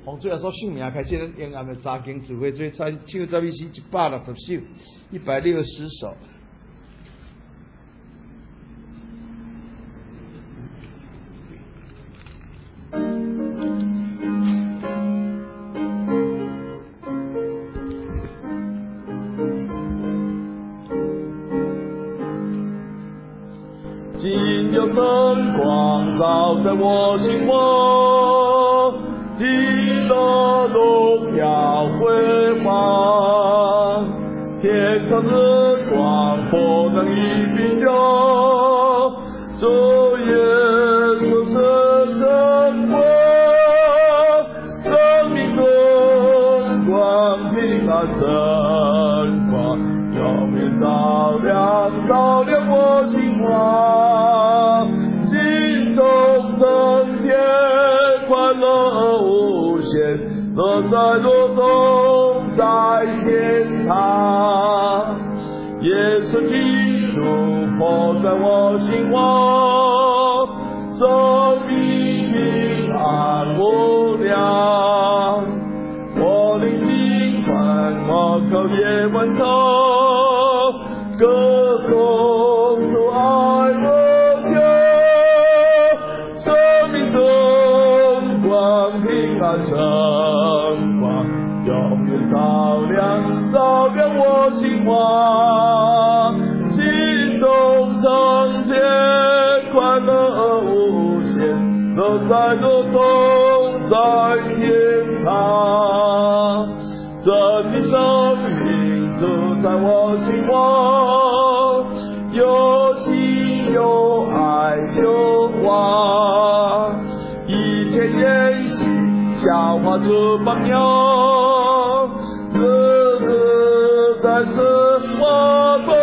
洪主耶稣姓名开始，咱沿岸的查经聚会做唱十二诗160首，160首。 今有晨光照在我心窝，今的荣耀辉煌，天上日光不能一并就，主耶稣是真光，生命的光平安真光，永远照亮照亮我心窝，心中圣洁快乐无限，乐在乐中在天堂，耶稣基督活在我心窝，生命平安无量，我灵尽欢，我口也温柔，歌颂主爱我天，生命灯光平安晨光，永远照亮我心窝，心中圣洁快乐无限，乐在乐中在天堂，真的生命住在我心窝，有喜有爱有望，一切言行消化出榜样，日日在生活中，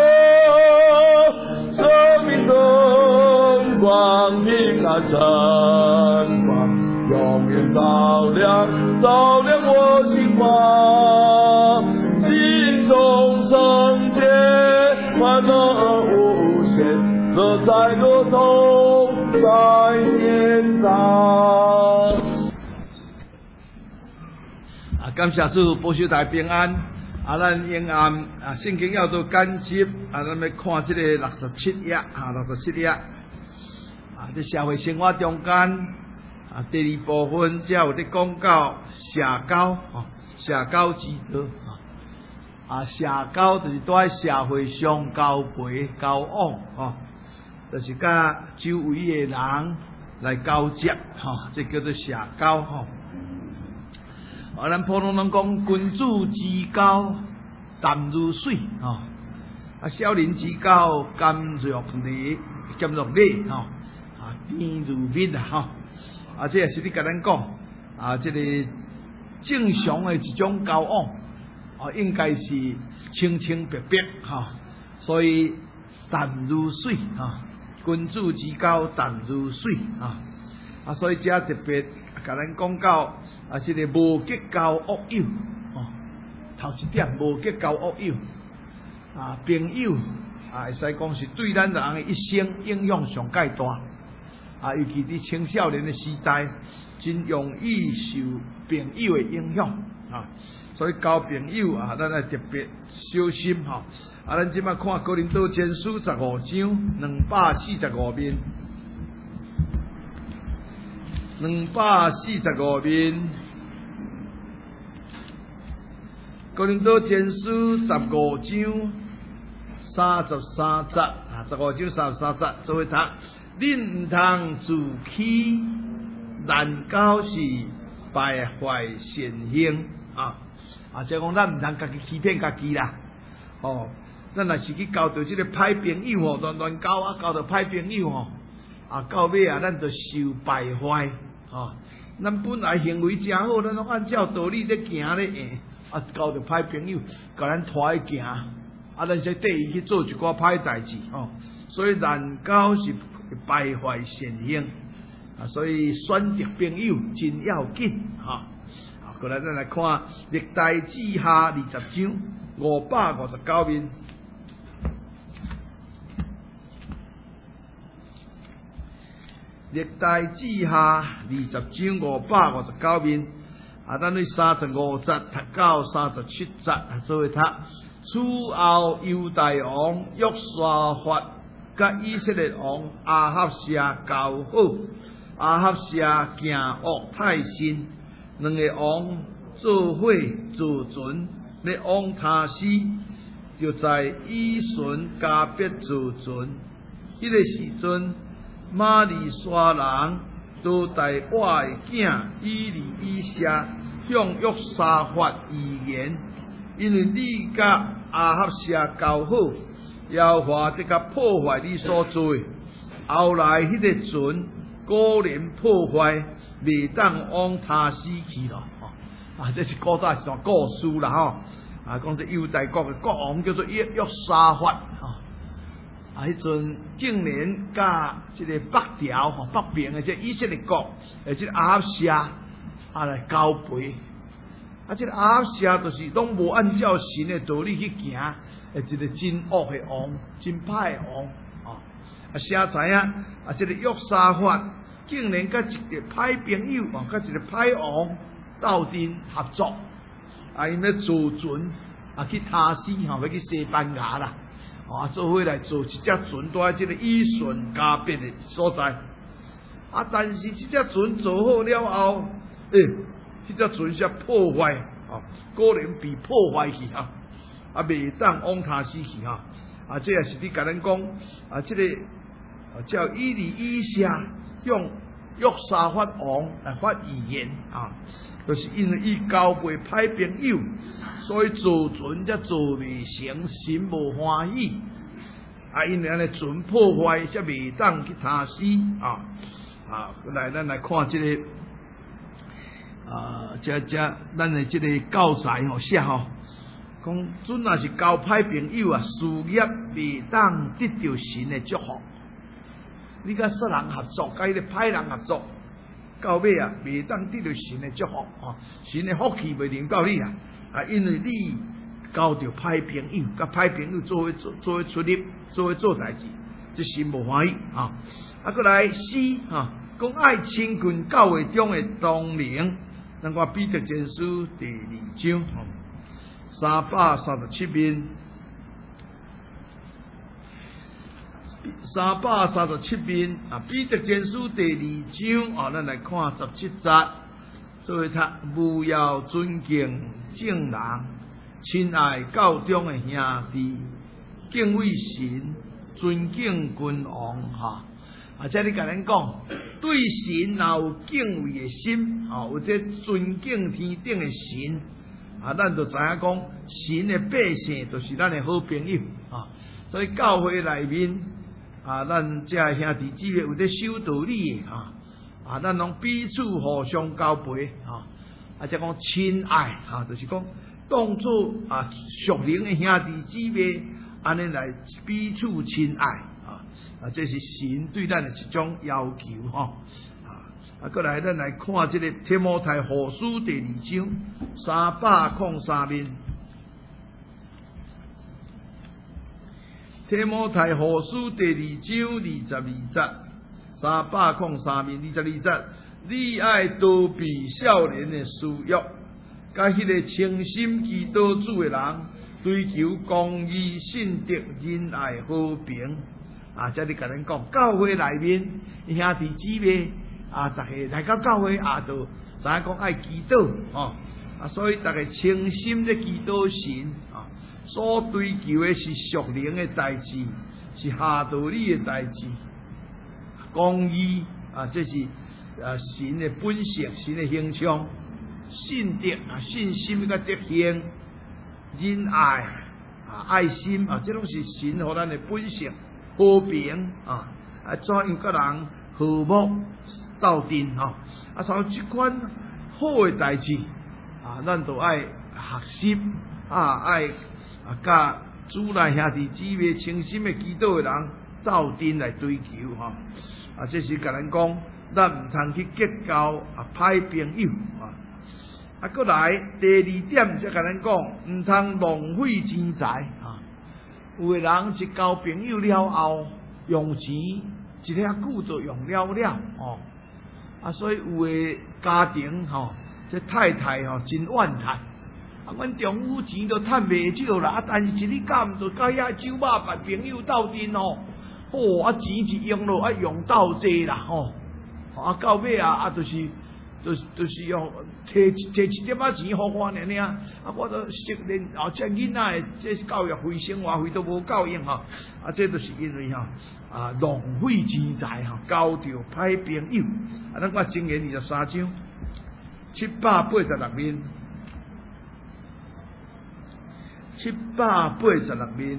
生命灯光平安晨光，永远照亮我心窝，心中圣洁快乐无限，乐在乐中在天堂。 感谢主保守大平安。咱沿岸圣经要做简辑咱要看这个67页67页这社会生活中间第二部分，才有咧讲到社交社交之道社交就是在社会上交陪交往就是甲周围的人来交接这叫做社交咱普通人讲君子之交淡如水小人之交甘若醴甜如蜜这也是你甲咱讲这个正常的一种交往应该是清清白白所以淡如水君子之交淡如水所以这特别甲咱讲到这个无结交恶友头一点无结交恶友朋友会使讲是对咱人的一生影响上介大尤其伫青少年的时代，真容易受朋友的影响所以交朋友咱要特别小心咱即摆看哥林多前书15章245面245面，哥林多前书15章33节15章33节，做伙读。恁毋通自欺，难搞是败坏善行即讲咱毋通家己欺骗家己啦咱若是去交到即个歹朋友乱交交到歹朋友到尾咱就受败坏咱本来行为真好，咱拢按照道理咧行咧交到歹朋友，甲咱拖去行咱先缀伊去做一寡歹代志所以难搞是败坏善行所以选择朋友真要紧过来咱来看历代志下20章559面。历代志下20章559面， 咱去35节读到37节做为读。此后犹大王约沙法甲以色列王亚哈谢交好，亚哈谢行恶太甚，两个王做伙自存，要往他死，就在以顺加别自存。迄个时阵，玛利沙人都带我的囝以利以谢向约沙法预言，因为你甲亚哈谢交好，耶和华得甲破坏你所做的。后来迄个船果然破坏，未当往他死去了。这是古早一段故事啦吼。讲这犹大国的国王叫做约沙法迄阵竟然甲这个北条北边的这以色列国这个亚哈谢来交陪。这个亚哈谢就是拢无按照神的道理去行，一个真恶的王，真歹的王谁知影这个约沙法竟然甲一个歹朋友甲一个歹王斗阵合作，因要坐船去他斯要去西班牙啦，做伙来做一只船，在这个以顺加别的所在。但是这只船做好了后，这只船却破坏，果然被破坏去未当往他死去这也是你甲咱讲这个叫以利以谢用约沙法王来发预言就是因为伊交陪歹朋友，所以坐船才坐未成，神无欢喜因为安尼船破坏，才未当去他死来咱来看这个咱的这个教材写讲准若是交歹朋友事业未当得到神的祝福。你甲煞人合作，甲迄个歹人合作，到尾未当得到神的祝福神的福气未临到你因为你交到歹朋友，甲歹朋友做伙出力，做伙做代志，这神无欢喜过来诗讲爱亲近教会中的同龄，咱看彼得前书第2章337面，337面彼得前书第2章咱来看17节，所谓他不要尊敬正人，亲爱教中的兄弟，敬畏神，尊敬君王这里甲咱讲，对神若有敬畏的心有这尊敬天顶的神咱就知影讲，神的百姓就是咱的好朋友所以教会内面咱这兄弟姊妹有这守道理的咱拢彼此互相交陪即讲亲爱就是讲当作属灵的兄弟姊妹，安尼来彼此亲爱这是神对咱的一种要求过来咱来看这个提摩太后书第2章303面，提摩太后书第2章22节，303面22节，你爱逃避少年的私欲，甲迄个诚心祈祷主的人，追求公义、信德、仁爱、和平这里甲咱讲，教会内面兄弟姊妹大家来到教会就知影讲爱祈祷所以大家诚心的祈祷神所追求的是属灵的代志，是下道理的代志，公义这是神的本性，神的形象，信德信心甲德行，仁爱爱心这拢是神予咱的本性。和平怎样甲人和睦斗阵所以这款好的代志咱都爱学习爱甲主内兄弟姊妹诚心的祈祷的人斗阵来追求这是甲咱讲，咱唔通去结交歹朋友过来第2点则甲咱讲，唔通浪费钱财有的人是交朋友了后，用钱一遐久就用了所以有的家庭这太太吼真怨叹，阮丈夫钱都趁袂少啦，但是一日到晚就甲遐酒吧别朋友斗阵哦，钱是用咯，用斗济啦吼，到尾就是用摕一点仔钱互我尔，我都熟练，这囡仔的这教育费、生活费都无够用吼，这就是因为浪费钱财交到歹朋友。咱看箴言23章786面，786面，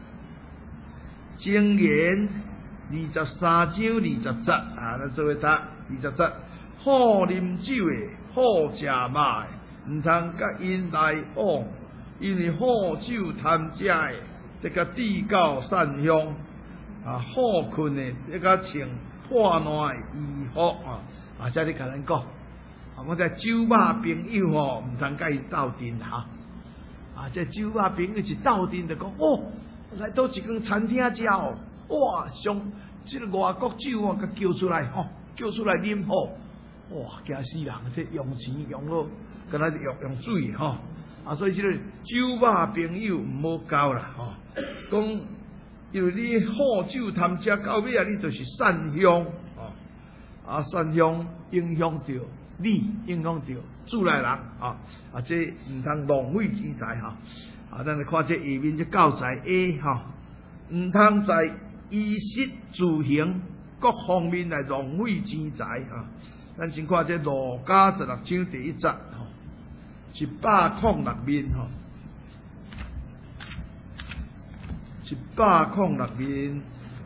箴言23章20节，咱做伙读20节。好啉酒的，好食肉的，毋通甲因来往，因为好酒贪食的，这个地高善香好困的，这个穿破烂的衣服这里甲咱讲，我这酒肉朋友毋通甲因斗阵这酒肉朋友是斗阵就讲来到一间餐厅食上这个外国酒甲叫出来叫出来啉惊死人！这用钱用到，敢若用水所以这个酒肉朋友毋好交啦讲，因为你好酒贪食到尾你就是散香散香影响到你，影响到厝内人这毋通浪费钱财咱来看这下面这教材 A 毋通在衣食住行各方面来浪费钱财咱先看这路加16章第1节106面106面，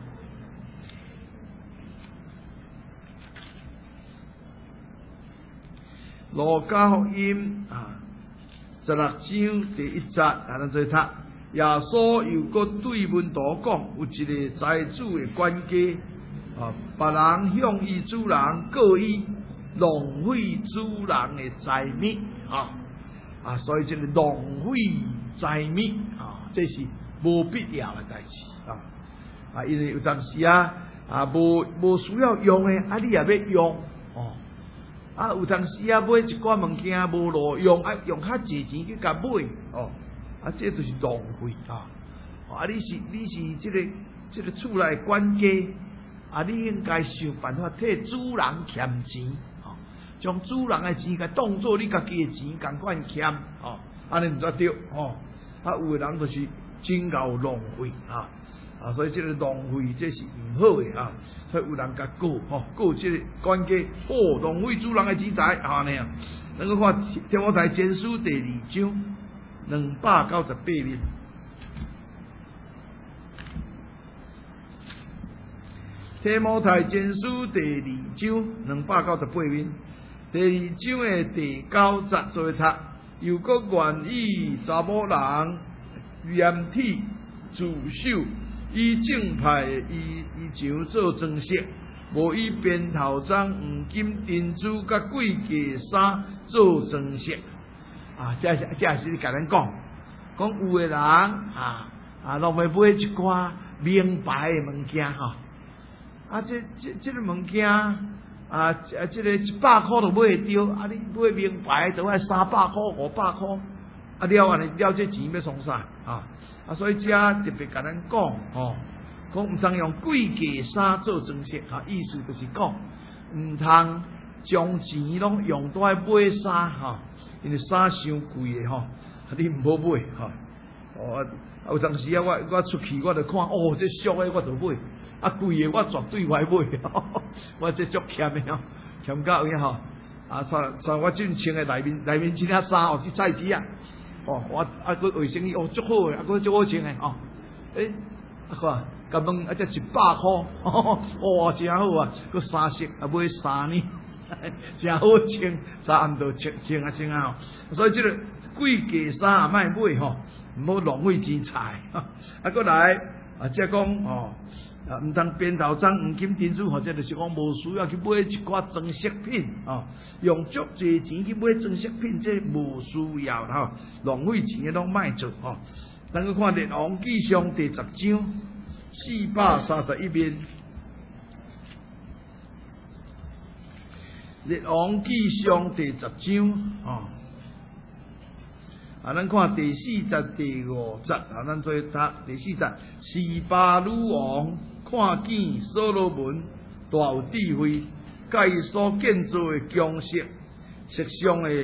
路加福音16章第1节咱做读。耶稣又搁对门徒讲，有一个财主的管家别人向伊主人告伊浪费主人的财物所以这个浪费财物这是无必要的代志因为有当时无需要用的你也要用有当时买一寡物件无路用用较济钱去甲买这就是浪费你是这个厝内管家你应该想办法替主人欠钱将主人的钱甲当作你家己的钱共款欠安尼毋则对有的人就是真够浪费所以这个浪费这是唔好的所以有人甲告这个管家浪费主人的钱财咱个看提摩太前书第2章298面。提摩太前书第2章298面，第2章的第9节做读，又搁愿意查某人连体自首，以正派衣裳做装饰，无以编头章、黄金、珍珠甲贵价衫做装饰。这是你甲咱讲有的人拢要买一寡名牌的物件这个物件这个100块都买会到你买名牌都要300块、500块了这钱要创啥所以这特别甲咱讲讲毋通用贵价衫做装饰意思就是讲毋通将钱拢用在买衫因为衫伤贵的你毋好买有当时我出去我就看这俗的我就买贵的我绝对袂买我这足欠的欠到有影像我最穿的内面这领衫这菜子我佮卫生衣足好的佮足好穿的看甲问这100块真好佮3色买3年真好穿，早暗都穿所以这个贵价衫莫买唔好浪费钱财过来即讲毋通编头章、黄金、珍珠，或者就是讲无需要去买一寡装饰品用足济钱去买装饰品，这无需要浪费钱的拢莫做咱去看列王纪上第10章431面。 列王纪上第10章咱看第4节、第5节咱做读第4节。示巴女王看见所罗门大有智慧，甲伊所建造的宫室，石上的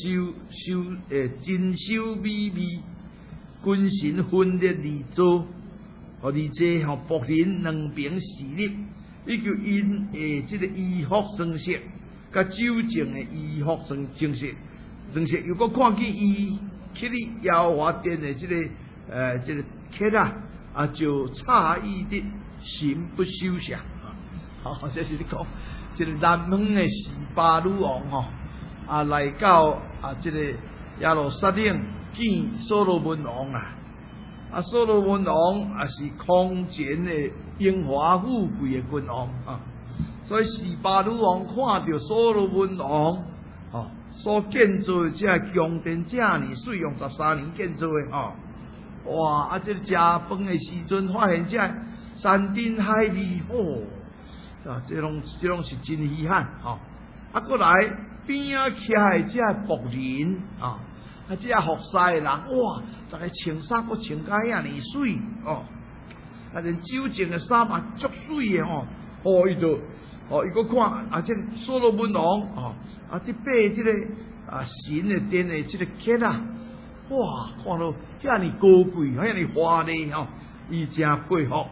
珍馐美味，君臣分列而坐，互你这仆人2边侍立，以及因的这个衣服装饰，甲酒政的衣服装饰，又搁看见伊去哩耶和华殿的这个客就诧异的心不休想这是你讲这个南方的示巴女王来到这个耶路撒冷见所罗门王所罗门王是空前的荣华富贵的君王所以示巴女王看到所罗门王所建造的这宫殿这么水用13年建造的哇！这食饭的时阵发现这山珍海味这拢是真稀罕过来边仔徛的这仆人这服侍的人哇，大家穿衫搁穿甲遐尼水连酒政的衫嘛足水的伊就伊搁看这所罗门王伫爬这个神的殿的这个客哇，看到遐尼高贵，遐尼华丽伊真佩服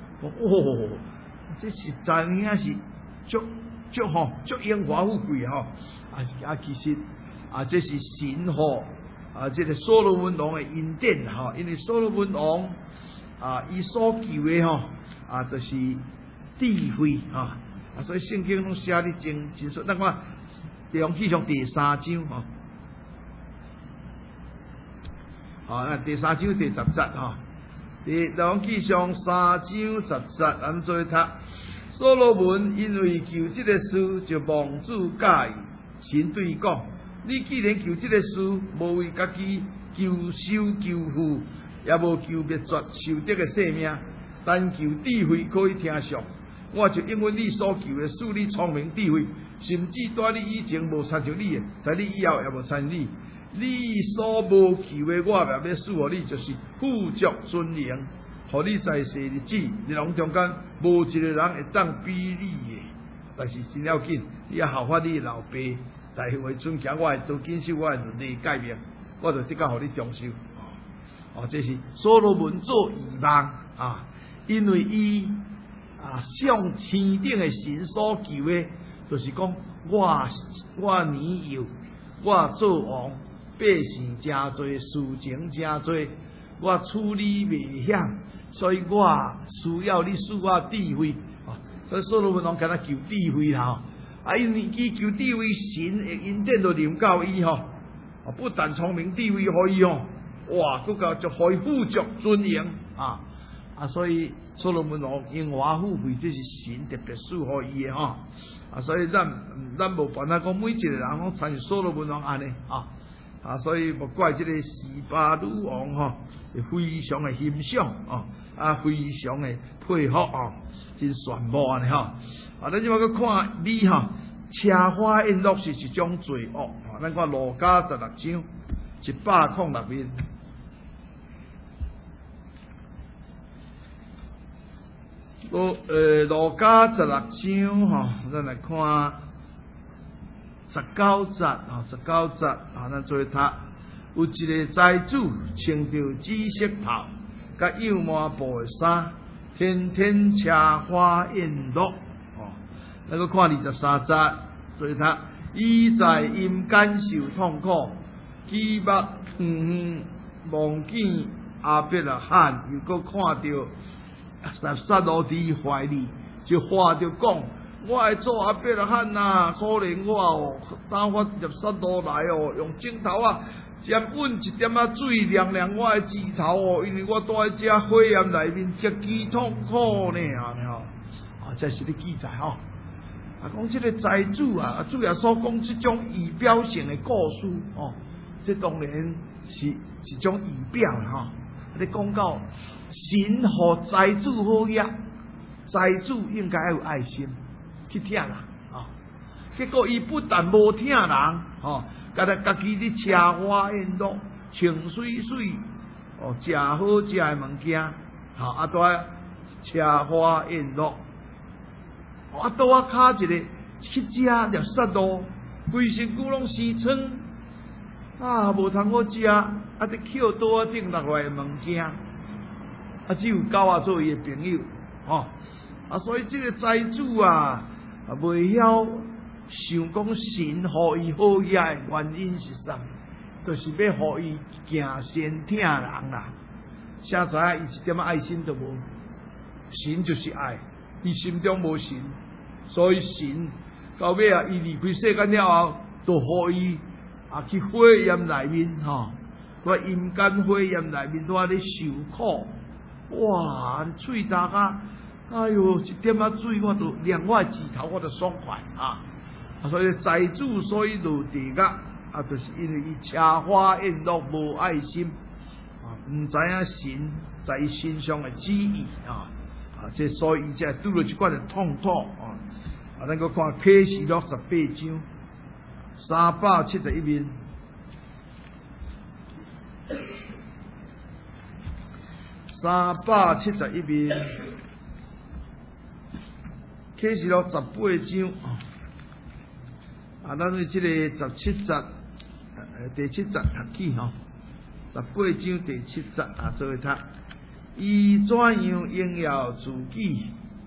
这实在影是足荣华富贵其实这是神这个所罗门王的恩典因为所罗门王伊所求的就是智慧所以圣经拢写得真实。咱看列王纪上第3章第3章第10节列王纪上3章10节，咱做读。所罗门因为求这个事，就望主介意。神对伊讲：你既然求这个事，无为家己求收求富，也无求灭绝受得的性命，但求智慧可以听上。我就因为你所求的，使你聪明智慧，甚至在你以前无参像你的，在你以后也无参像你。你所无求的，我也要赐予你，就是富足尊荣，互你在世日子，日龙中间无一个人会当比你的。但是真要紧，你要效法你的老爸，大会尊敬我的，都坚守我的伦理诫命，我就得到互你忠守。这是所罗门做遗忘因为伊向天顶的神所求的，就是讲我年幼，我做王。百姓真多，事情真多，我处理袂晓，所以我需要你赐我智慧所以所罗门王跟他求智慧因为伊求智慧，神的恩典就临到伊不但聪明智慧可以哇，佮个就可以富足尊荣所以所罗门王荣华富贵，这是神特别赐予伊的所以咱无办法讲每一个人拢参像所罗门王安尼所以莫怪这个示巴女王会非常的欣赏非常的佩服真炫目安尼咱即摆去看你车花宴乐是一种罪恶咱看路加16章106面。路加16章咱来看19节19节咱做读。有一个财主穿着紫色袍，甲幼麻布的衫，天天车花宴乐咱搁看23节做读。伊在阴间受痛苦，举目望见阿伯拉罕，又搁看到撒罗伫怀里，就话着讲。我会做阿伯拉罕可怜我当我入撒罗来用镜头沾稳一点水凉凉我的指头因为我住在这火焰内面极其痛苦呢这是咧记载讲这个财主主要所讲这种仪表性的故事这当然是一种仪表你讲到神和财主好约，财主应该要有爱心。去听啦结果伊不但无听人，家己咧吃花宴乐，穿水水，食好食的物件，在吃花宴乐，倒骹一个去食粒沙路，规身躯拢生疮，无通好食，伫捡倒顶落来的物件，只有狗仔做伊的朋友，所以这个财主袂晓想讲神互伊好嘢的原因是啥？就是要互伊行先听人啦。啥知影伊一点爱心都无？神就是爱，伊心中无神，所以神到尾伊离开世间了后，就互伊去火焰内面在阴间火焰内面在咧受苦。哇！喙焦哎哟，一点水我都连我指头我都爽快所以财主所以落地狱就是因为伊吃花宴乐无爱心唔知影神在伊身上的旨意这所以伊才拄了一寡的痛苦咱个看启示录18章371面。371面，启示录18章咱对这个17节，第7节读起18章第7节做为读。伊怎样荣耀自己？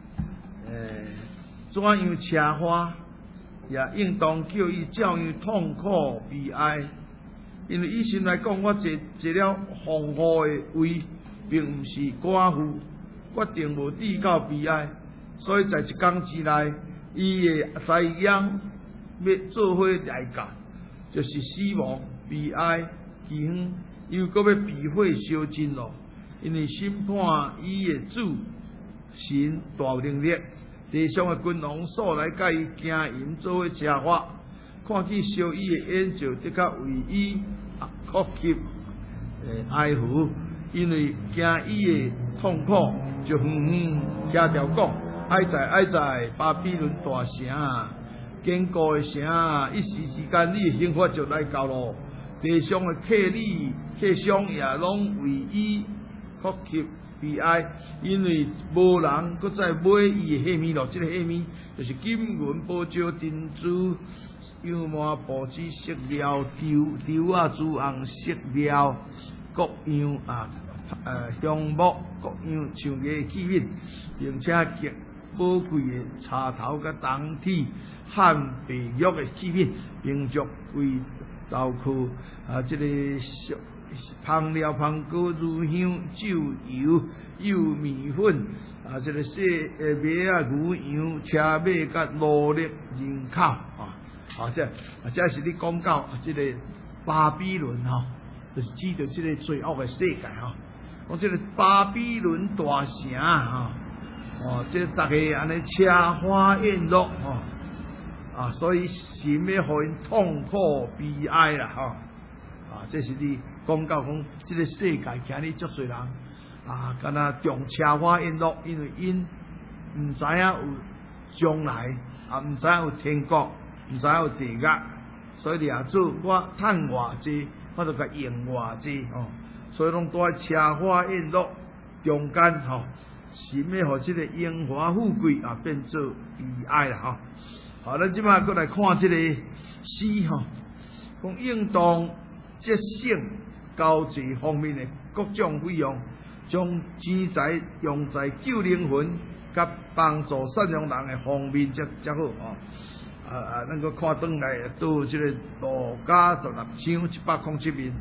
怎样吃花？也应当叫伊照样痛苦悲哀，因为伊心来讲，我坐了丰富的位。并唔是寡妇，决定无抵到悲哀，所以在一天之内，伊的灾殃要做伙来到，就是死亡、悲哀、饥荒，又搁要被火烧尽咯。因为审判伊的主神大能力，地上的君王所来甲伊行淫做伙吃法，看见烧伊的烟就的确为伊哭泣哀呼。因为惊伊的痛苦，就听条讲，爱在巴比伦大城，坚固的城，一时之间你的幸福就来到咯。地上的客旅、客商也拢为伊哭泣悲哀，因为无人搁再买伊的器皿咯。这个器皿就是金银、宝石、珍珠、羊毛、布织、色料、丢珠红色料。各样香木各样像个器皿，并且极宝贵的茶头甲铜体汉白玉的器皿，并着贵豆蔻这个香料香果乳香酒油柚米粉这个细麦牛羊车马甲劳力人口这是你讲到这个巴比伦就是指着这个罪恶的世界讲这个巴比伦大城这大家安尼吃花宴乐所以神要互因痛苦悲哀啦这是你讲到讲这个世界今日足侪人敢若重吃花宴乐，因为因唔知影有将来唔知影有天国，唔知影有地狱，所以你也做我趁偌济。我就甲用偌济所以拢在吃花宴乐中间神要互这个荣华富贵变做悲哀啦咱即摆过来看这个诗讲应当节省交际方面的各种费用，将钱财用在救灵魂甲帮助善良人的方面才好咱个看转来到这个路加16章107面，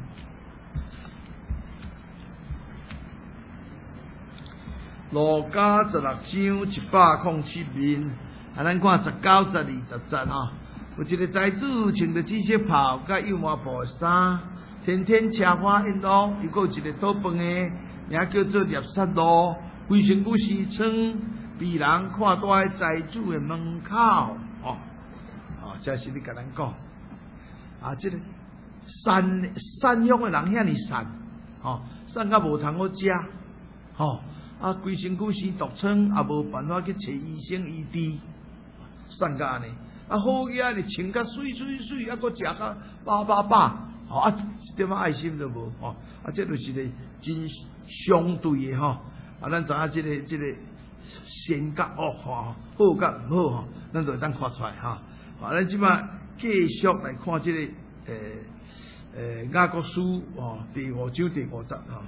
路加16章107面，咱看19、12、10节有一个财主穿着紫色袍甲羊毛布衫，天天吃花宴乐，又有一个讨饭的，名叫做猎杀路，规身躯生疮，被人看在财主的门口这是你甲咱讲这个善良的人遐尼善善甲无通好食规身躯生毒疮，也无办法去找医生医治，善甲安尼啊，好嘢你穿甲水，啊，搁食甲饱，吼啊，一点爱心都无，吼啊，这就是个真相对的吼，啊，咱知影这个善甲恶吼，好甲唔好吼，咱就会当看出来哈。啊，咱即摆继续来看这个雅各书哦，第5章第50哈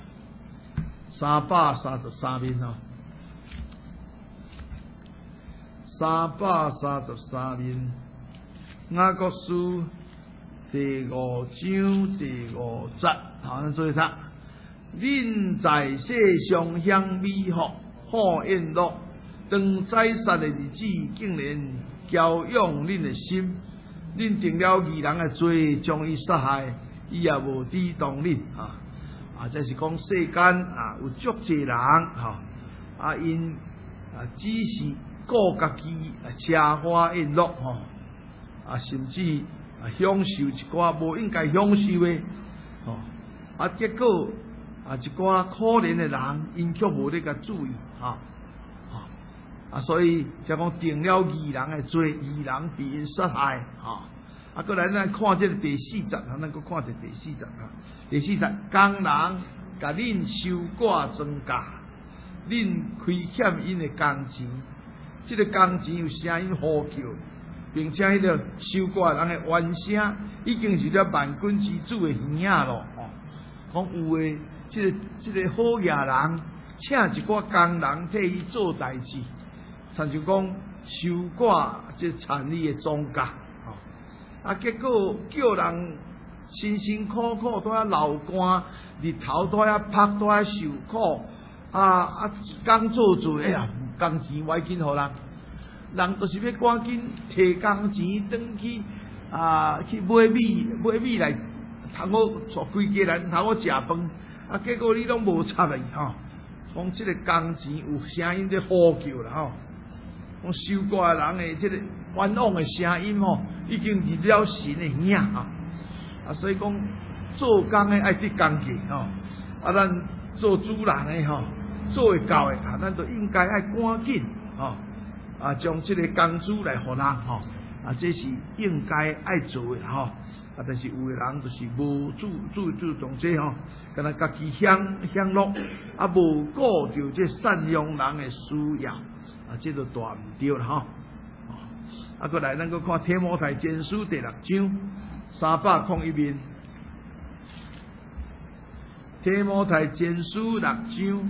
，333面哈，333面，雅各书第5章第50，好，咱做一读。恁在世上享美福，好宴乐，当宰杀的日子，竟然骄养恁的心。恁定了义人的罪，将伊杀害，伊也无抵挡恁啊！这是讲世间啊有足济人啊因只是顾家己吃花宴乐甚至享受一寡无应该享受的结果一寡可怜的人，因却无咧甲注意所以才讲定了义人的罪，义人被因杀害过来咱看这个第4节咱搁看这第4节第4节，工人甲恁收割庄稼，恁亏欠因的工钱，这个工钱有声音呼叫，并且迄个收割人的怨声，已经是了万军之主的耳仔咯讲有诶，这个好野人，请一寡工人替伊做代志，亲像讲收割这田里的庄稼结果叫人辛辛苦苦都要流汗，日头都要晒，都要受苦工做做，哎呀，工钱我紧互人，人就是要赶紧摕工钱转去买米来，通好做规家人通好食饭结果你拢无插来讲这个工钱有声音在呼叫啦讲收割人的这个冤枉的声音已经入了神的耳所以讲做工的爱得工价咱做主人的做会到的咱就应该爱赶紧将这个工资来互人这是应该爱做的但是有的人就是无注重这敢若家己享乐无顾着这善良人的需要这就大唔对啦过来咱搁看提摩太前书第6章301面，提摩太前书6章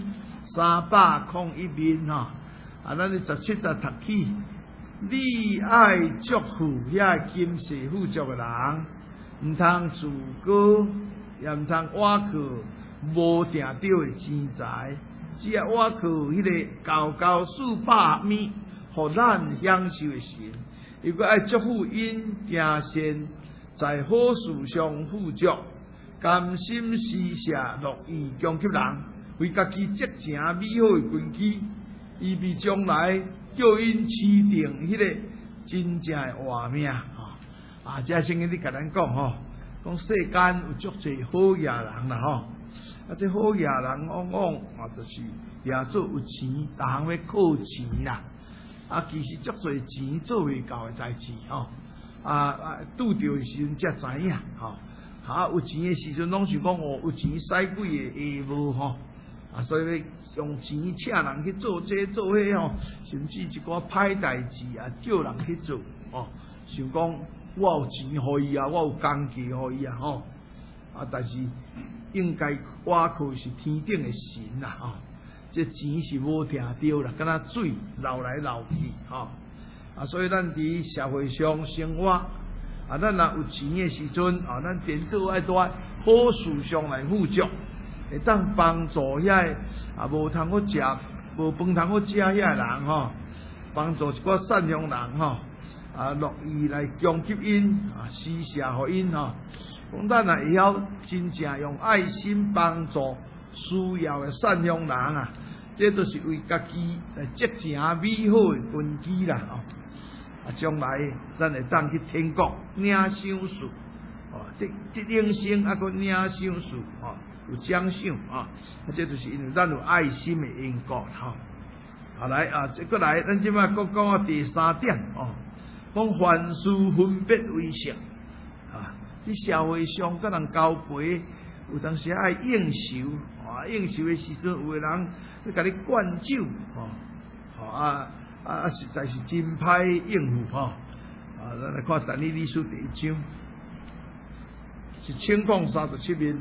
301面咱伫17节读起，你爱祝福遐今世富足的人，唔通自高，也唔通挖靠无定到的钱财，只要挖靠迄个高400米，互咱享受的神。如果爱祝福因行善，在好事上富足，甘心施舍，乐意供给人，为家己积成美好的根基，以备将来叫因持定迄个真正的活命这圣经你甲咱讲讲世间有足济好野人啦这好野人往往就是也做有钱，逐项要靠钱啦。其实足侪钱做未到的代志拄着的时阵才知影有钱的时阵拢是讲有钱使几个下无所以用钱请人去做这做迄甚至一寡歹代志叫人去做想讲我有钱互伊我有工价互伊但是应该倚靠是天顶的神啦这钱是无定着啦，敢若水流来流去所以咱伫社会上生活咱若有钱的时阵咱颠倒爱在好事上来富足，会当帮助遐无通好食、无饭通好食遐人帮助一寡善良人乐意来供给因施舍互因讲咱也会晓真正用爱心帮助需要的善良人这都是为家己来积成美好的根基啦将来咱会当去天国领赏赐得永生还佫领赏赐有奖赏这就是因为咱有爱心的因果来这过来咱即摆佫讲第3点讲凡事分别为圣啊！伫社会上甲人交陪，有当时爱应酬啊，应酬的时阵，有个人去甲你灌酒实在是真歹应付咱来看但以理书第1章，是1037面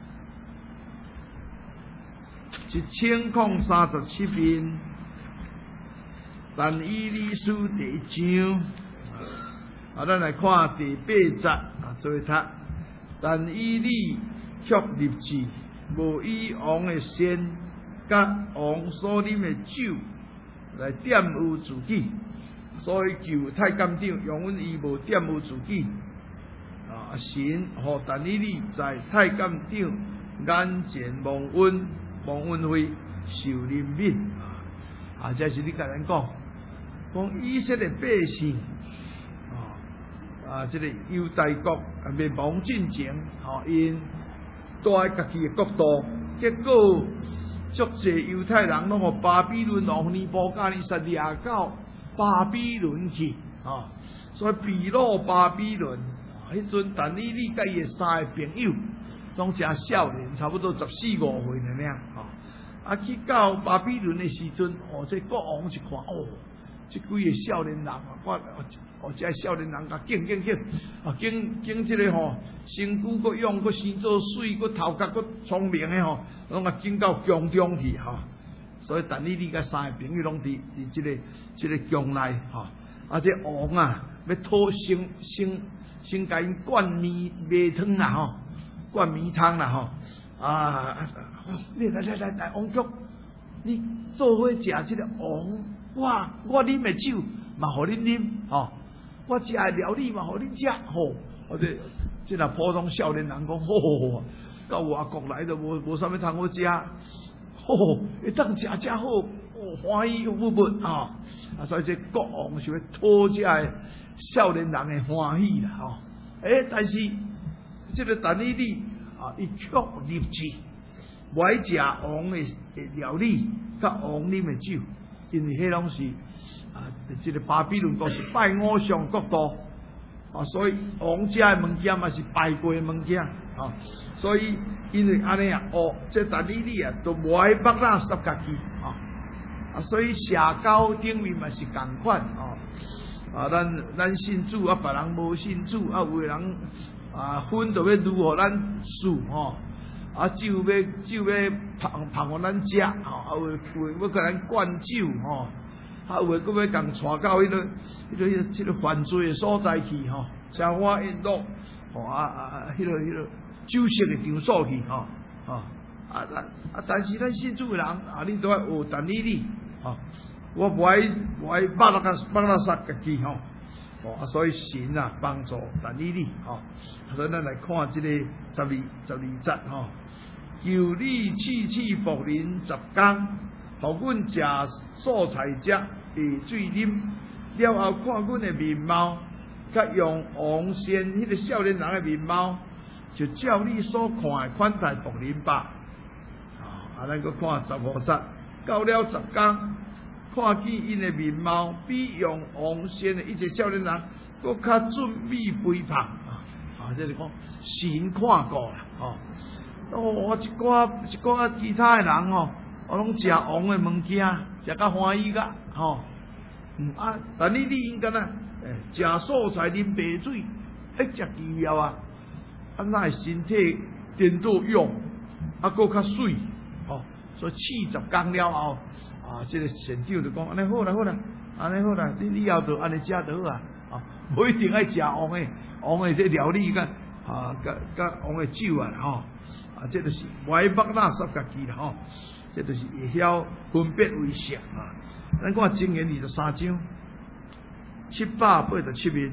，1037面。但以理书第1章，咱来看第8节做伙读。但以理却立志，无以王的先甲王所啉的酒来玷污自己，所以求太监长容阮伊无玷污自己。神互但以理在太监长眼前蒙恩惠，受怜悯。这是你甲咱讲以色列百姓这个犹大国灭亡进前，因带家己的国度，结果足济犹太人拢互巴比伦王尼布甲尼撒掠到巴比伦去所以被掳巴比伦。迄阵但以理甲伊的3个朋友拢真少年，差不多14、15岁尔去到巴比伦的时阵，这国王一看这几个少年人这少年人甲敬这个身躯阁勇，阁生做水，阁头壳阁聪明的拢甲敬到宫中去所以但以理甲3个朋友拢伫这个宫内这王要讨先甲因灌面汤灌面汤你来王局，你做伙食这个王，我啉的酒嘛，互恁啉我食的料理嘛，互恁食这若普通少年人讲到外国来都无啥物通好食，会当食好，欢喜不所以这国王想要讨这个少年人的欢喜啦但是这个但以理伊却立志，不爱食王的料理，甲王啉的酒，因为迄拢是这个巴比伦国是拜偶像国度所以王食的物件嘛是拜过的物件所以因为安尼这但以理都无爱绑那杀家己所以社交顶面嘛是共款咱信主别人无信主有的人分就要如何咱输酒要捧互咱食有的要甲咱灌酒有的佫要共带到迄个犯罪的所在去车花宴乐迄个酒色的场所去但是咱信主的人你都要学但以理我不爱绑那杀家己所以神帮助但以理所以咱来看这个12节求你赐福临10天，互阮食素菜食，下水啉，了后看阮的面貌，甲用王先迄个少年人的面貌，就照你所看的款待福临吧。咱搁看15节，到了10天，看见因的面貌比用王先的一些少年人，搁较俊美肥胖这是讲神看过啦一寡其他的人拢食王的物件，食甲欢喜甲但你应该食素菜啉白水，食奇妙咱的身体颠倒用搁较水所以40天了后这个县长就讲安尼好啦，你以后就安尼食就好无一定爱食王的这料理甲王的酒这就是歪目那杀家己啦这就是会晓分别为圣咱看箴言23章787面，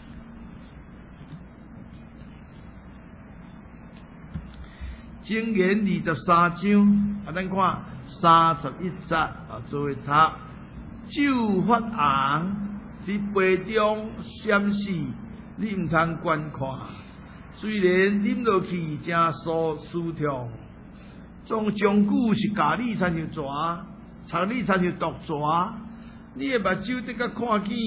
箴言23章咱看31节做伙读。酒发红，伫杯中闪烁，你毋通观看。虽然啉落去真舒畅，总终究是教你亲像蛇，插你亲像毒蛇。你的目睭得甲看见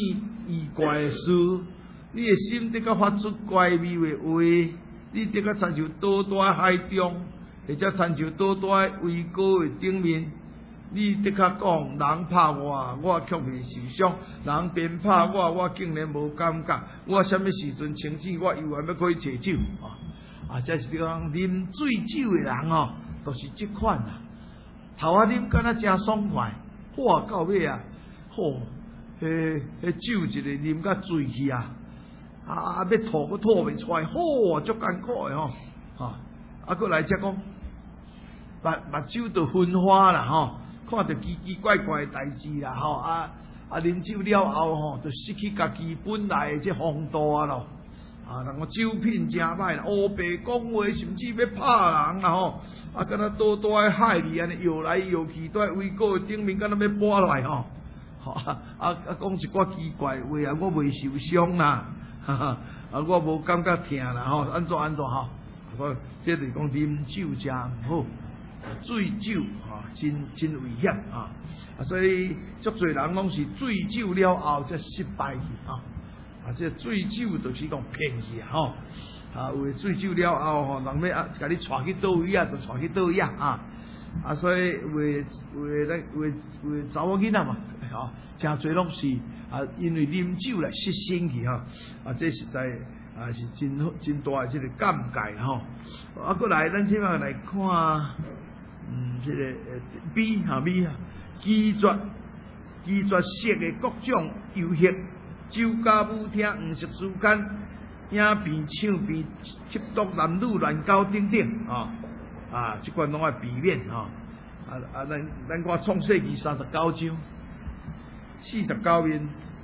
异怪的事，你的心得个发出怪味的话，你得个亲像倒在海中，或者亲像倒在围高的顶面。你得个讲，人拍我却未受伤；人鞭拍我竟然无感觉。我什么时阵清醒，我又还要可以找酒这是讲啉醉酒的人都是这款头啉敢若真爽快，哇到尾迄酒一个啉甲醉去要吐佫吐袂出来，足艰苦的佫来则讲目睭就昏花啦看到奇奇怪怪的代志啦啉酒了后就失去家己本来的这风度咯人讲酒品真歹啦，乌白讲话，甚至要拍人啦敢若倒在海里安尼摇来摇去，在围高的顶面，敢若要拨来讲一寡奇怪话我未受伤啦，我无感觉疼啦安怎所以这就是讲啉酒真毋好，醉酒真危险所以足侪人拢是醉酒了后才失败去这醉酒就是讲骗去为醉酒了后人要甲你带去倒位就带去倒位所以为查某囡仔嘛真侪拢是因为啉酒来失身去这实在是真大的这个尴尬过来咱即摆来看这个美拒绝色的各种游戏。酒家舞厅、黄色书间、影片、唱片、吸毒、男女乱交等等这款拢要避免咱看创世纪39章49面，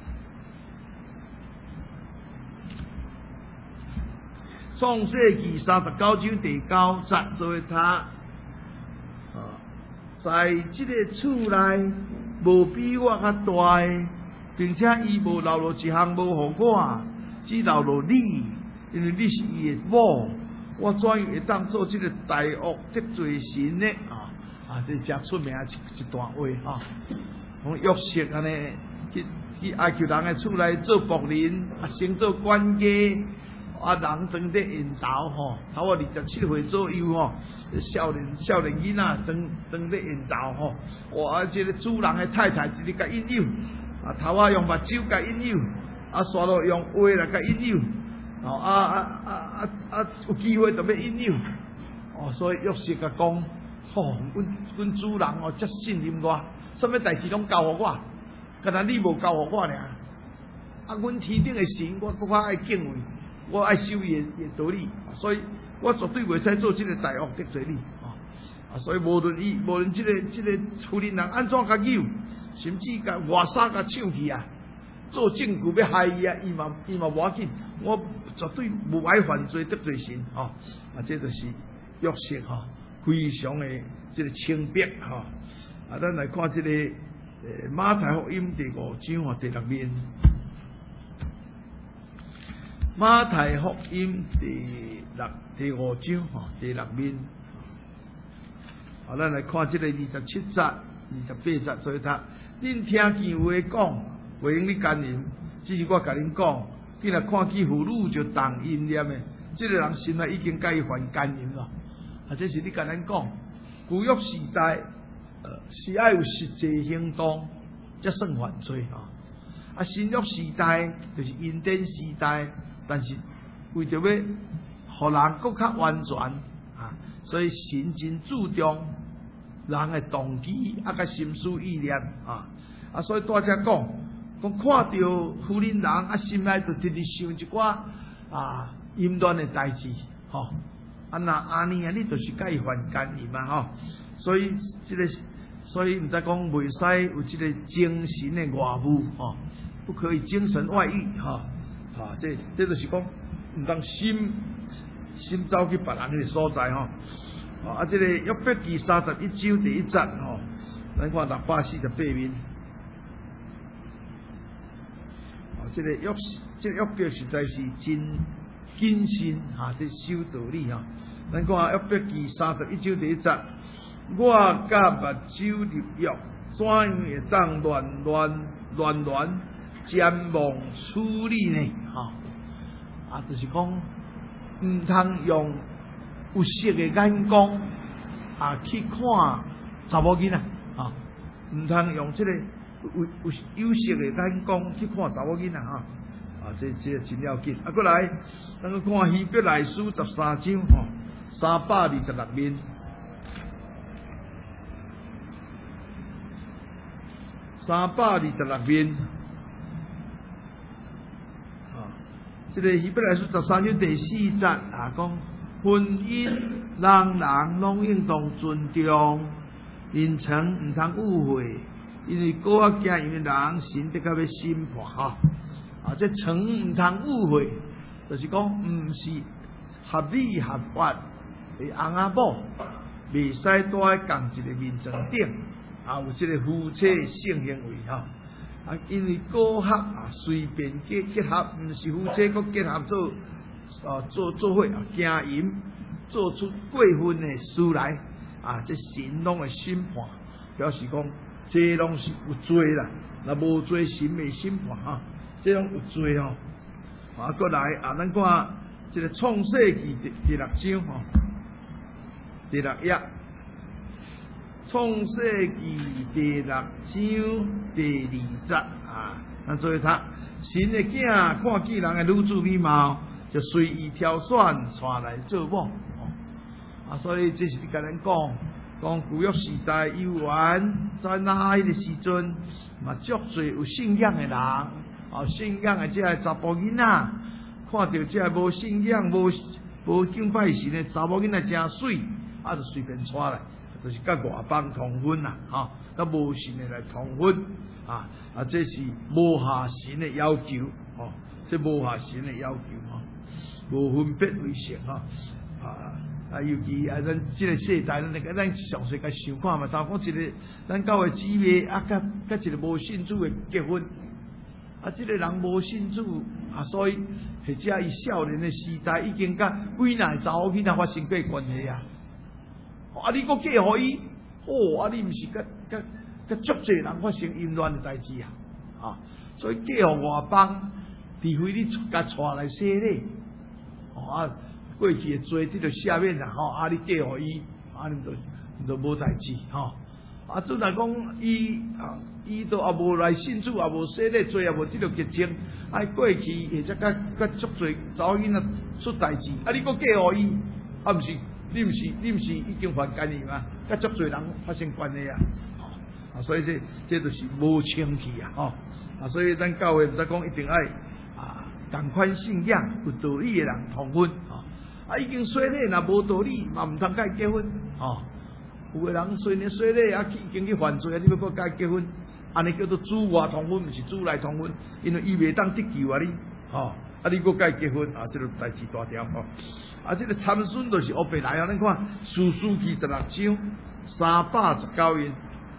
创世纪39章第9节做读在这个厝内无比我较大的。并且伊无留落一项无互我，只留落你，因为你是伊的某，我怎样会当做这个大恶得罪神呢？这真出名一段话讲约瑟安尼去埃及人的厝内做仆人，先做管家，人当在引导头27岁左右少年囡仔当在引导这个主人的太太直直甲引诱。头用目睭甲引诱，煞落用话来甲引诱，有机会就要引诱，所以约瑟甲讲，阮主人真信任我，什么代志拢交互我，干那你无交互我尔。阮天顶的神，我更较爱敬畏，我爱守伊的道理，所以我绝对袂使做这个大恶得罪你。所以无论这个妇人人安怎甲诱。甚至甲外衫甲抢去做证据要害伊伊嘛无要紧，我绝对无爱犯罪得罪神这就是约瑟非常的这个清白咱来看这个马太福音第5章第6面，马太福音第5章第6面咱来看这个27节、28节做读。恁听见话讲，袂用你奸淫，只是我甲恁讲，既然看见妇女就动淫念的，这个人心内已经甲伊犯奸淫了。这是你甲咱讲，旧约时代是爱有实际行动才算犯罪新约时代就是恩典时代，但是为着要互人更较完全所以神真注重人的动机甲心思意念所以大家讲看到妇人人心内就直直想一寡淫乱的代志那安尼你就是甲伊犯奸淫所以所以毋知讲袂使有这个精神的外物不可以精神外遇这就是讲毋当心走去别人的所在这个约伯记31章第1节咱看648面这个约伯实在是真谨慎在守道理咱看约伯记31章第1节，我甲目睭入狱，怎样会当乱瞻望处理呢？就是讲唔通用有色的眼光去看查某囡仔唔通用这个有色的眼光去看查某囡仔这真要紧。过来，咱去看希伯来书13章326面。326面，这个希伯来书13章第4节讲婚姻人拢应当尊重，因曾唔通误会，因为果仔惊因为人神得到要审判这曾唔通误会，就是讲唔是合理合法的翁仔某，袂使在同一个面前顶。有这个夫妻性行为因为果合随便结合，唔是夫妻，佮结合做伙行淫，做出过分的事来这神拢会审判，表示讲这拢是有罪啦。若无罪，神未审判这拢有罪过来咱看这个创世纪第6章第6页。创世纪第6章第2节咱做一读。神的囝看见人的女子美貌，就随意挑选带来做某所以这是甲咱讲旧约时代犹原在那迄个时阵嘛，足侪有信仰的人信仰的这个查甫囡仔，看到这个无信仰无敬拜神的查某囡仔真水就随便带来。就是甲外邦通婚甲无神的来通婚这是无下神的要求这无下神的要求无分别为圣尤其咱这个世代，咱详细甲想看嘛，像讲一个咱教会姊妹甲一个无信主的结婚这个人无信主所以或者伊少年的时代已经甲几若查某囡仔发生过关系你搁嫁互伊，你毋是甲足侪人发生淫乱的代志所以嫁互外邦，除非你甲带来洗礼过去的罪你就赦免啦你嫁互伊你就无代志准来讲伊都无来信主，也无洗礼，罪也无得到洁净过去或者甲足侪查某囡仔出代志你搁嫁互伊毋是？你毋是已经犯奸淫吗？甲足侪人发生关系所以这就是无清气所以咱教会毋使讲一定爱同款信仰有道理的人同婚已经洗礼若无道理嘛毋通甲伊结婚有的人虽然洗礼已经去犯罪你要搁甲伊结婚，安尼叫做主外同婚，毋是主内同婚，因为伊袂当得救你搁甲伊结婚这个代志大条这个参孙就是乌白来咱看士师记16章319页。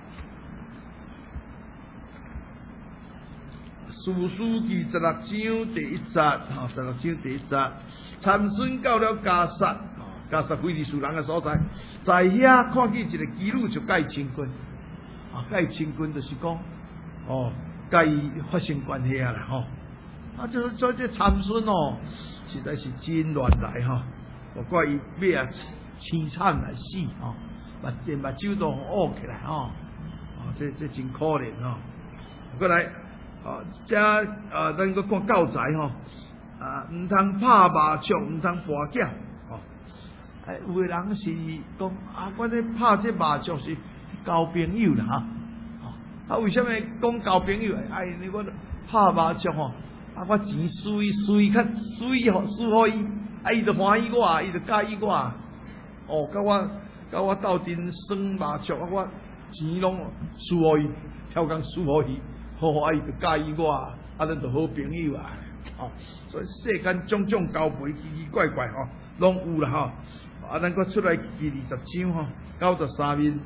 士师记16章第1节16章第1节，参孙到了迦萨非利士人的所在，在遐看见一个基路，就甲伊亲近甲伊亲近就是讲甲伊发生关系啦就是说这参孙实在是真乱来我怪伊要凄惨来死目睭都乌起来这真可怜过来这咱个看教材唔通拍麻将，唔通跋筊有的人是讲我咧拍这麻将是交朋友啦为什么讲交朋友？你我拍麻将我钱输较输互伊伊就欢喜我，伊就介意我甲我斗阵耍麻将我钱拢输互伊，超工输互伊伊就介意我咱就好朋友所以世间种种交配奇奇怪怪拢有啦咱搁出来记20章93面。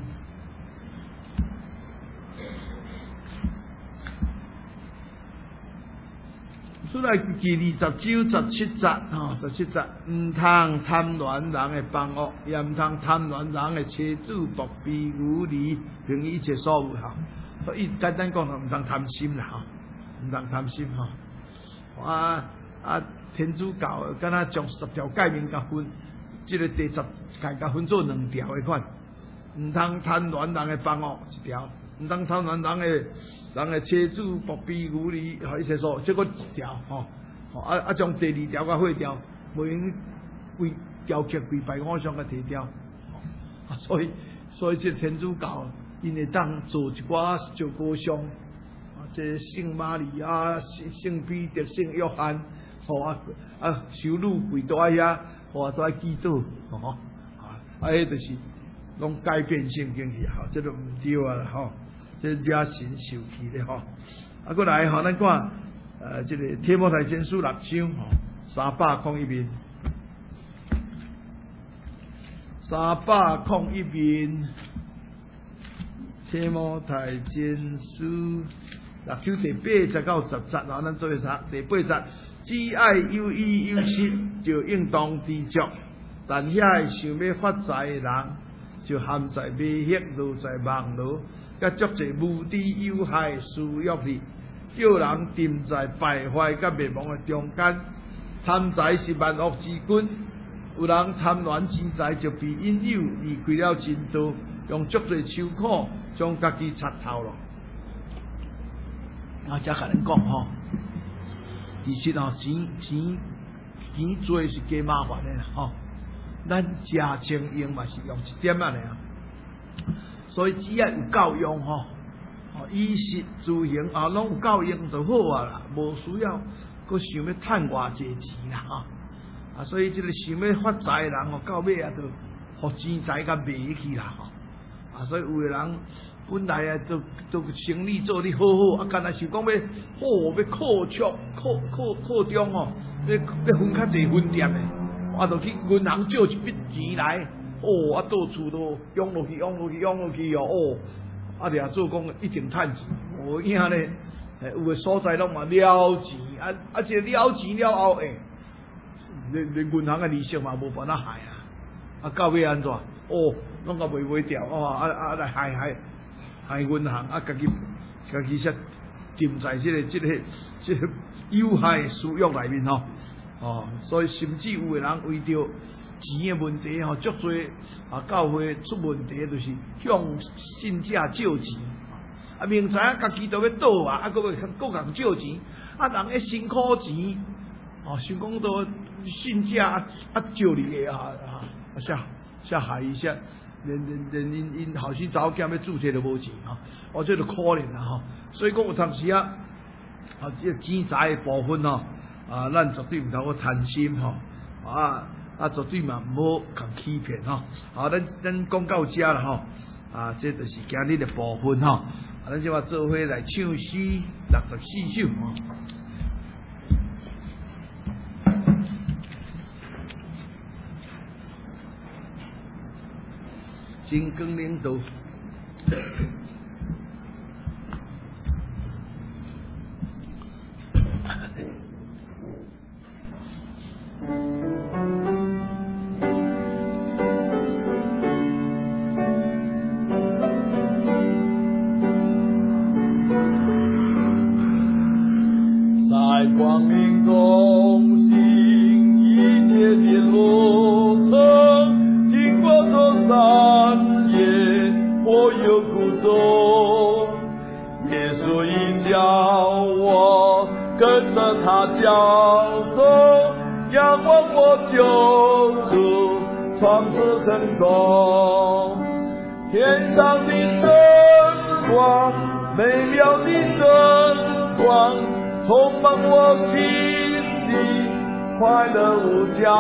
出来记20章17节，唔通贪恋人的房屋，也唔通贪恋人的妻子、仆婢、牛驴，并一切所有伊简单讲，唔通贪心啦唔通贪心吼。天主教敢若将10条诫命甲分，即个第10诫甲分做2条的款，唔通贪恋人的房屋1条，唔通贪恋人的妻子、仆婢、牛兒，迄些所，即个1条吼。将第2条甲废掉，无用规条件规排偶像甲提掉。所以这天主教因会当做一寡石膏像，这圣玛利亚、圣彼得、圣约翰，修女跪倒遐，都在祈祷，迄就是拢改变圣经去，这都唔对啊啦，这惹神受气咧，过来咱看，这个提摩太前书6章301面。301面，提摩太前书6章第8節到10節，咱做一下第8節，只愛有衣有食，就應當知足；但遐想要發財的人，就陷在迷惑、落在網羅，甲足濟無知有害私欲裡，叫人沉在敗壞甲滅亡的中間。貪財是萬惡之根。有人貪戀錢財，就被引誘離開了真道，用足多愁苦將家己插透咯。我才甲恁講其實錢多是加麻煩的咱食清用嘛是用1點仔爾，所以只要有夠用衣食住行攏有夠用就好啦，無需要佫想要趁偌濟錢啦所以这个想要發財的人到尾就互錢財甲迷去啦所以有的人本來都生意做得好好，干那想講要擴張要分較濟分店的，就去銀行借一筆錢來，到處都湧落去掠做講一定趁錢，影咧，有的所在攏嘛了錢，這了錢了後連銀行的利息嘛无办法害到尾安怎？拢甲卖掉来害银行家己才沉在这个有害的私欲内面所以甚至有的人为着钱的问题足多教会出问题，就是向信者借钱明知影家己都要倒佫共借钱人咧辛苦钱想讲到信者借你的下害一下，连因后生查某囝要注册都无钱这就可怜啦所以讲有当时这钱财的部分咱绝对唔通贪心绝对嘛唔好共欺骗咱讲到这啦这就是今日的部分咱就话做伙来唱诗64首真光领导。 在光明中行一切的路程，经过多山野或有苦衷，耶稣已叫我跟着他脚走，仰望我救主创世很重，天上的晨光，美妙的晨光，充满我心里，快乐无疆。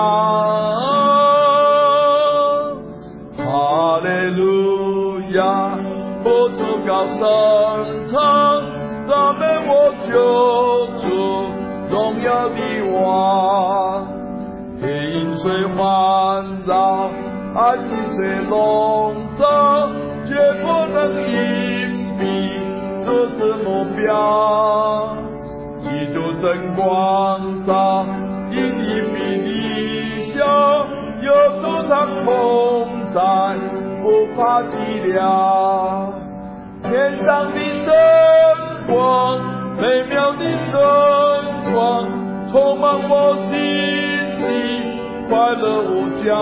哈利路亚，我主高声唱，赞美我救主荣耀的王。黑阴水环绕，暗影水笼罩，绝不能隐蔽这是目标。基督真光照，因隐蔽理想，有主他同在，不怕寂寥。天上的灯光， 美妙的晨光充满我心里，快乐无疆。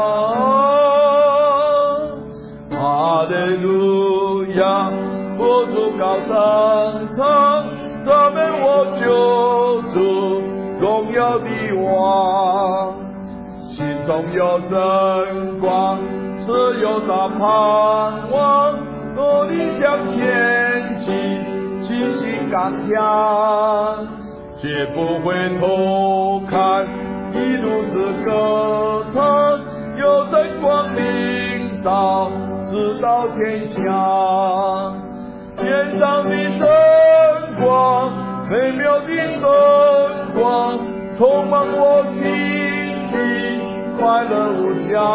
哈利路亚，我主高声唱，赞美我救主荣耀的王。心中有真光，是有大盼望，努力向前进，信心刚强，绝不回头看，一路是歌唱，有真光领导，直到天下。天上的真光，美妙的真光，充满我心里，快乐无疆。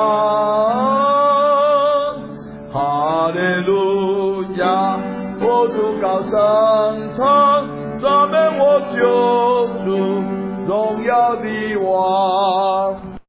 哈利路亚，我主高声唱，赞美我救主荣耀的王。